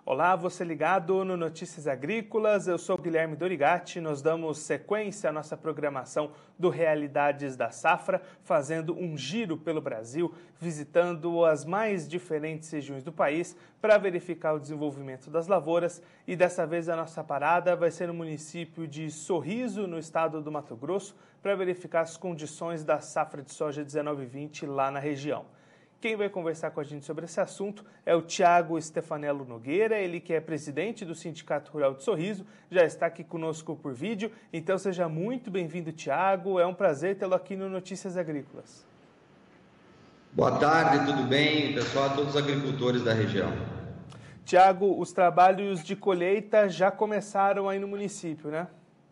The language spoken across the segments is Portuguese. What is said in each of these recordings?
Olá, você ligado no Notícias Agrícolas, eu sou Guilherme Dorigatti, nós damos sequência à nossa programação do Realidades da Safra, fazendo um giro pelo Brasil, visitando as mais diferentes regiões do país para verificar o desenvolvimento das lavouras, e dessa vez a nossa parada vai ser no município de Sorriso, no estado do Mato Grosso, para verificar as condições da safra de soja 19/20 lá na região. Quem vai conversar com a gente sobre esse assunto é o Thiago Stefanello Nogueira, ele que é presidente do Sindicato Rural de Sorriso, já está aqui conosco por vídeo, então seja muito bem-vindo, Thiago, é um prazer tê-lo aqui no Notícias Agrícolas. Boa tarde, tudo bem, pessoal, todos os agricultores da região. Thiago, os trabalhos de colheita já começaram aí no município, né?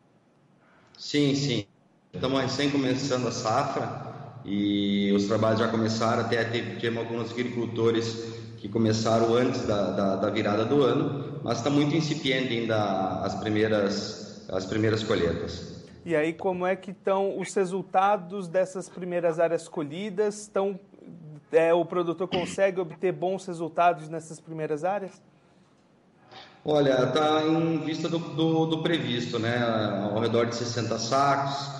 Sim, estamos recém começando a safra. E os trabalhos já começaram, até tivemos alguns agricultores que começaram antes da virada do ano, mas está muito incipiente ainda as primeiras colheitas. E aí, como é que estão os resultados dessas primeiras áreas colhidas? O produtor consegue obter bons resultados nessas primeiras áreas? Olha, está em vista do previsto, né? Ao redor de 60 sacos,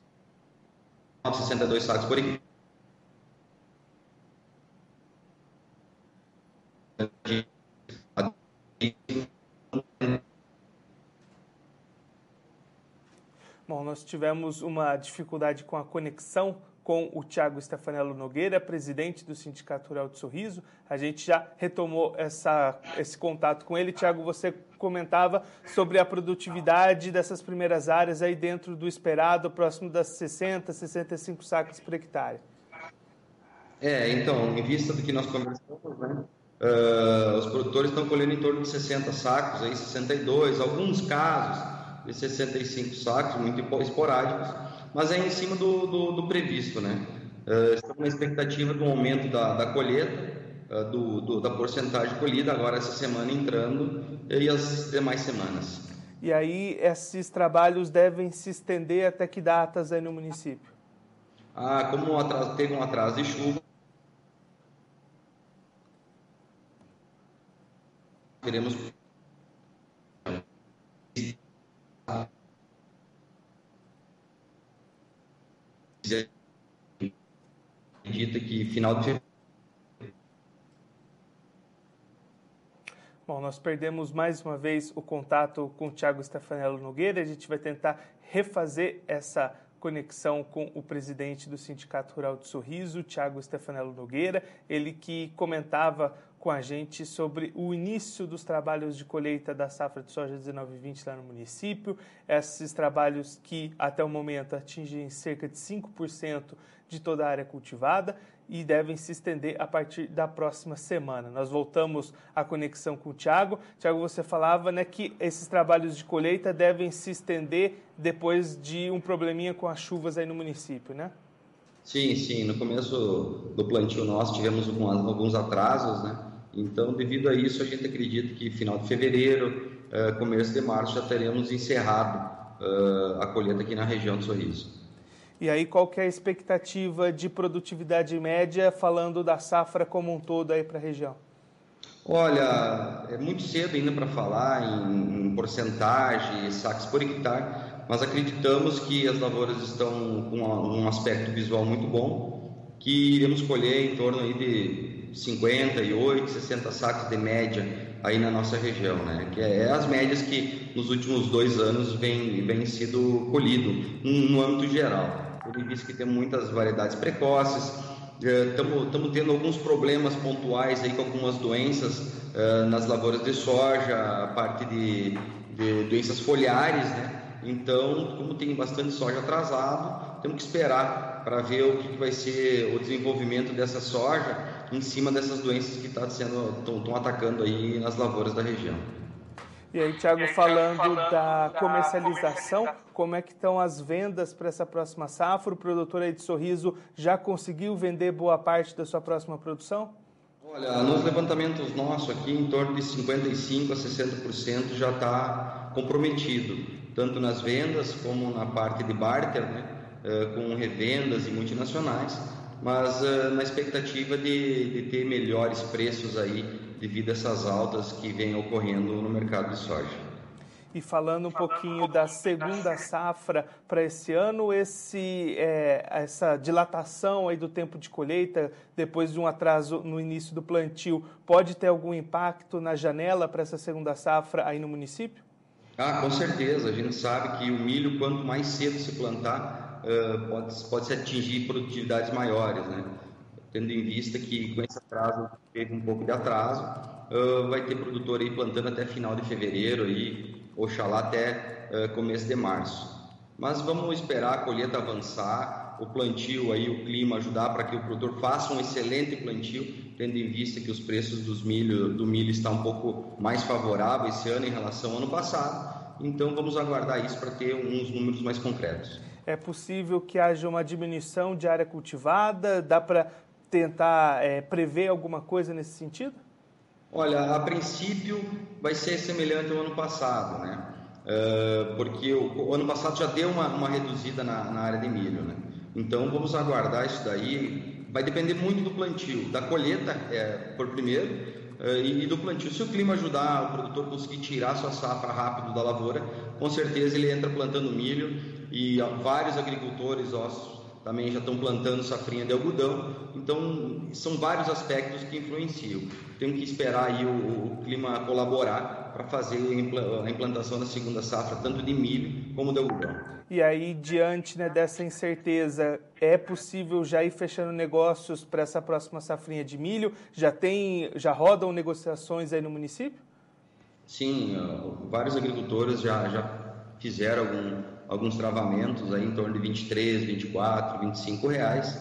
62 sacos por hectare. Bom, nós tivemos uma dificuldade com a conexão com o Thiago Stefanello Nogueira, presidente do Sindicato Rural de Sorriso. A gente já retomou esse contato com ele. Thiago, você comentava sobre a produtividade dessas primeiras áreas aí dentro do esperado, próximo das 60, 65 sacos por hectare. Então, em vista do que nós conversamos, né, os produtores estão colhendo em torno de 60 sacos, aí 62, alguns casos de 65 sacos, muito esporádicos, mas é em cima do previsto, né? Estamos na expectativa do aumento da colheita, da porcentagem colhida, agora essa semana entrando e as demais semanas. E aí, esses trabalhos devem se estender até que datas aí no município? Como teve um atraso de chuva, queremos acredita que final de fevereiro. Bom, nós perdemos mais uma vez o contato com o Thiago Stefanello Nogueira. A gente vai tentar refazer essa conexão com o presidente do Sindicato Rural de Sorriso, Thiago Stefanello Nogueira, ele que comentava com a gente sobre o início dos trabalhos de colheita da safra de soja 19/20 lá no município, esses trabalhos que até o momento atingem cerca de 5% de toda a área cultivada e devem se estender a partir da próxima semana. Nós voltamos à conexão com o Thiago. Thiago, você falava, né, que esses trabalhos de colheita devem se estender depois de um probleminha com as chuvas aí no município, né? Sim. No começo do plantio nós tivemos alguns atrasos, né? Então, devido a isso, a gente acredita que final de fevereiro, começo de março, já teremos encerrado a colheita aqui na região de Sorriso. E aí, qual que é a expectativa de produtividade média, falando da safra como um todo aí para a região? Olha, é muito cedo ainda para falar em porcentagem, sacos por hectare, mas acreditamos que as lavouras estão com um aspecto visual muito bom, que iremos colher em torno aí de 58, 60 sacos de média aí na nossa região, né? Que é as médias que nos últimos 2 anos vem sido colhido no âmbito geral. Ele disse que tem muitas variedades precoces, estamos tendo alguns problemas pontuais aí com algumas doenças nas lavouras de soja, a parte de doenças foliares, né? Então, como tem bastante soja atrasado, temos que esperar para ver o que vai ser o desenvolvimento dessa soja em cima dessas doenças que estão atacando aí nas lavouras da região. E aí, Thiago, falando da comercialização, como é que estão as vendas para essa próxima safra? O produtor aí de Sorriso já conseguiu vender boa parte da sua próxima produção? Olha, nos levantamentos nossos aqui, em torno de 55% a 60% já está comprometido, tanto nas vendas como na parte de barter, né, com revendas e multinacionais, mas na expectativa de ter melhores preços aí devido a essas altas que vêm ocorrendo no mercado de soja. E falando um pouquinho da segunda safra para esse ano, essa dilatação aí do tempo de colheita, depois de um atraso no início do plantio, pode ter algum impacto na janela para essa segunda safra aí no município? Com certeza. A gente sabe que o milho, quanto mais cedo se plantar, pode-se atingir produtividades maiores, né? Tendo em vista que com esse atraso, teve um pouco de atraso, vai ter produtor aí plantando até final de fevereiro, aí, oxalá até começo de março. Mas vamos esperar a colheita avançar, o plantio aí, o clima ajudar para que o produtor faça um excelente plantio, tendo em vista que os preços do milho estão um pouco mais favoráveis esse ano em relação ao ano passado. Então vamos aguardar isso para ter uns números mais concretos. É possível que haja uma diminuição de área cultivada? Dá para tentar prever alguma coisa nesse sentido? Olha, a princípio vai ser semelhante ao ano passado, né? Porque o ano passado já deu uma reduzida na área de milho, né? Então vamos aguardar isso daí. Vai depender muito do plantio, da colheita por primeiro e do plantio. Se o clima ajudar o produtor conseguir tirar sua safra rápido da lavoura, com certeza ele entra plantando milho e vários agricultores também já estão plantando safrinha de algodão. Então são vários aspectos que influenciam. Tem que esperar aí o clima colaborar para fazer a implantação da segunda safra, tanto de milho como de algodão. E aí, diante, né, dessa incerteza, é possível já ir fechando negócios para essa próxima safrinha de milho? Já rodam negociações aí no município? Sim, vários agricultores já fizeram alguns travamentos aí em torno de 23, 24, 25 reais.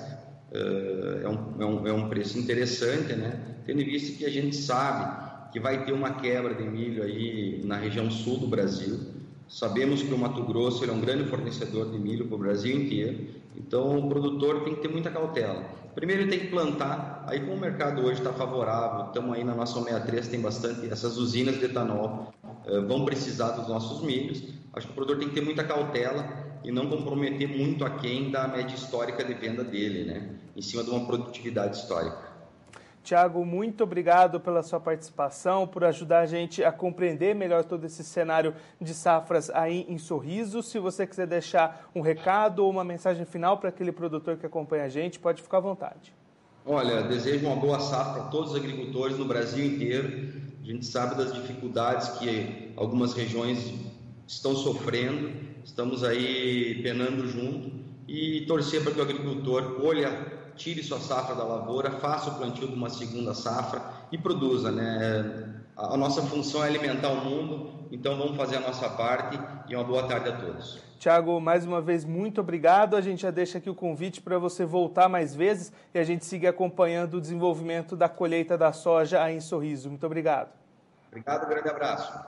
É um preço interessante, né? Tendo em vista que a gente sabe que vai ter uma quebra de milho aí na região sul do Brasil. Sabemos que o Mato Grosso é um grande fornecedor de milho para o Brasil inteiro, então o produtor tem que ter muita cautela. Primeiro ele tem que plantar, aí como o mercado hoje está favorável, estamos aí na nossa 63, tem bastante, essas usinas de etanol vão precisar dos nossos milhos. Acho que o produtor tem que ter muita cautela e não comprometer muito aquém da média histórica de venda dele, né? Em cima de uma produtividade histórica. Tiago, muito obrigado pela sua participação, por ajudar a gente a compreender melhor todo esse cenário de safras aí em Sorriso. Se você quiser deixar um recado ou uma mensagem final para aquele produtor que acompanha a gente, pode ficar à vontade. Olha, desejo uma boa safra para todos os agricultores no Brasil inteiro. A gente sabe das dificuldades que algumas regiões estão sofrendo, estamos aí penando junto e torcer para que o agricultor tire sua safra da lavoura, faça o plantio de uma segunda safra e produza, né? A nossa função é alimentar o mundo, então vamos fazer a nossa parte e uma boa tarde a todos. Tiago, mais uma vez, muito obrigado. A gente já deixa aqui o convite para você voltar mais vezes e a gente seguir acompanhando o desenvolvimento da colheita da soja aí em Sorriso. Muito obrigado. Obrigado, grande abraço.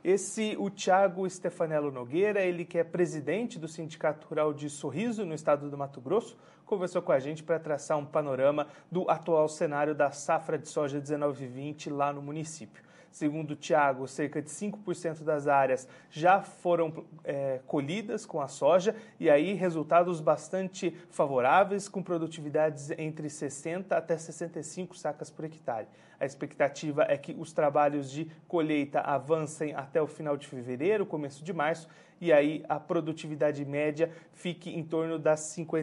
O Tiago Stefanello Nogueira, ele que é presidente do Sindicato Rural de Sorriso, no estado do Mato Grosso, conversou com a gente para traçar um panorama do atual cenário da safra de soja 19/20 lá no município. Segundo o Tiago, cerca de 5% das áreas já foram colhidas com a soja e aí resultados bastante favoráveis, com produtividades entre 60 até 65 sacas por hectare. A expectativa é que os trabalhos de colheita avancem até o final de fevereiro, começo de março, e aí a produtividade média fique em torno das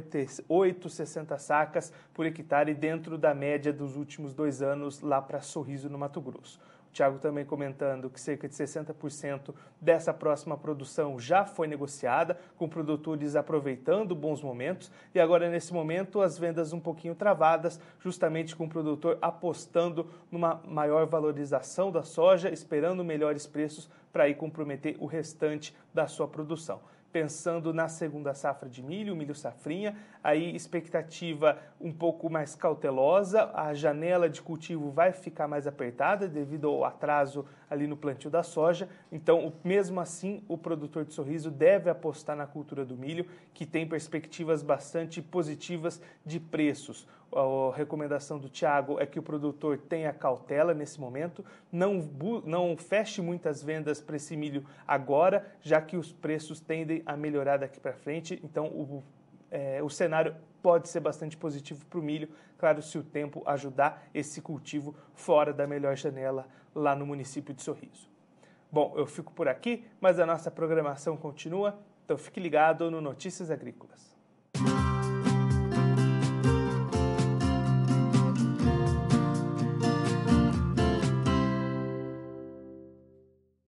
58, 60 sacas por hectare, dentro da média dos últimos 2 anos lá para Sorriso, no Mato Grosso. Tiago também comentando que cerca de 60% dessa próxima produção já foi negociada, com produtores aproveitando bons momentos, e agora nesse momento as vendas um pouquinho travadas, justamente com o produtor apostando numa maior valorização da soja, esperando melhores preços para aí comprometer o restante da sua produção. Pensando na segunda safra de milho, milho safrinha, aí expectativa um pouco mais cautelosa, a janela de cultivo vai ficar mais apertada devido ao atraso ali no plantio da soja, então mesmo assim o produtor de Sorriso deve apostar na cultura do milho, que tem perspectivas bastante positivas de preços. A recomendação do Tiago é que o produtor tenha cautela nesse momento, não feche muitas vendas para esse milho agora, já que os preços tendem a melhorar daqui para frente. Então, o cenário pode ser bastante positivo para o milho, claro, se o tempo ajudar esse cultivo fora da melhor janela lá no município de Sorriso. Bom, eu fico por aqui, mas a nossa programação continua, então fique ligado no Notícias Agrícolas.